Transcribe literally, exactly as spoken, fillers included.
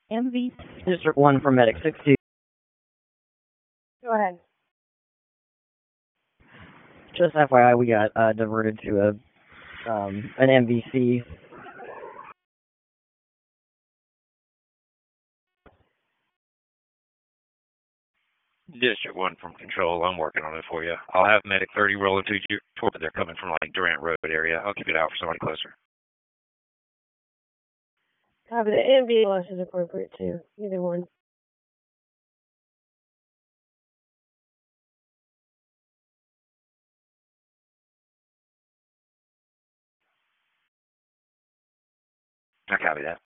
M V District one from Medic six two. Go ahead. Just F Y I, we got uh, diverted to a um, an M V C. District one from Control, I'm working on it for you. I'll have Medic thirty rolling to you, but they're coming from like Durant Road area. I'll keep it out for somebody closer. Copy. The ambulance is appropriate too. Either one. I copy that.